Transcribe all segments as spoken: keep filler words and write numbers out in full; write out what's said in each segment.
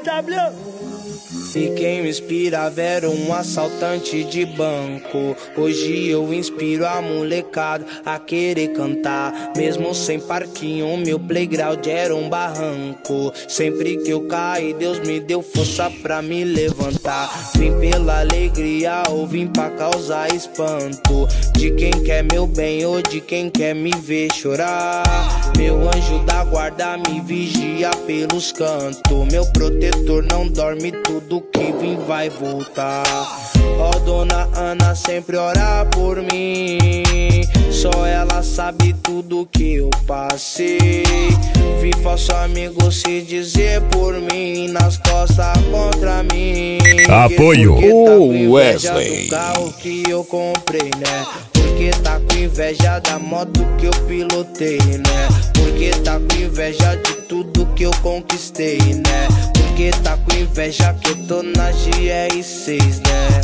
W. E quem me inspirava era um assaltante de banco. Hoje eu inspiro a molecada a querer cantar. Mesmo sem parquinho, meu playground era um barranco. Sempre que eu caí, Deus me deu força pra me levantar. Vim pela alegria ou vim pra causar espanto. De quem quer meu bem ou de quem quer me ver chorar. Meu anjo da guarda me vigia pelos cantos. Meu protetor não dorme, tudo que vim vai voltar. Ó, oh, dona Ana sempre ora por mim. Só ela sabe tudo que eu passei. Vi falso amigo se dizer por mim, nas costas contra mim. Apoio o Wesley. Do carro que eu comprei, né? Porque tá com inveja da moto que eu pilotei, né? Porque tá com inveja de tudo que eu conquistei, né? Porque tá com inveja que eu tô na G R seis, né?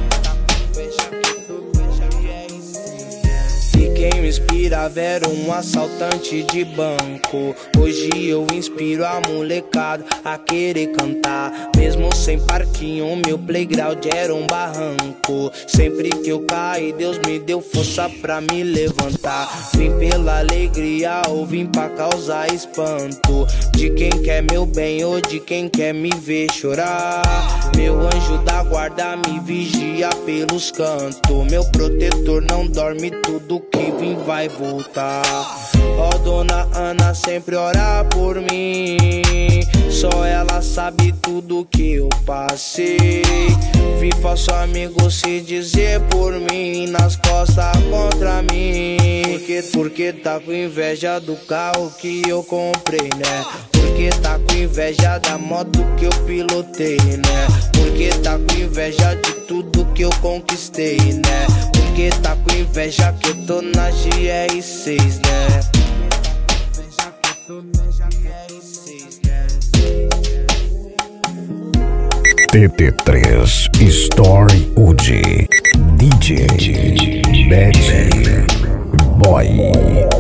E quem me inspirava era um assaltante de banco. Hoje eu inspiro a molecada a querer cantar. Mesmo sem parquinho, meu playground era um barranco. Sempre que eu caí, Deus me deu força pra me levantar. Vim pela alegria ou vim pra causar espanto. De quem quer meu bem ou de quem quer me ver chorar. Meu anjo da guarda me vigia pelos cantos. Meu protetor não dorme, tudo que vim vai voltar. Ó, oh, dona Ana sempre ora por mim. Só ela sabe tudo que eu passei. Vi falso amigo se dizer por mim, nas costas contra mim. Porque, porque tá com inveja do carro que eu comprei, né? Porque tá com inveja da moto que eu pilotei, né? Porque tá com inveja de tudo que eu conquistei, né? Porque tá com inveja que eu tô na G R seis, né? T T três Story U D D J Bad Boy.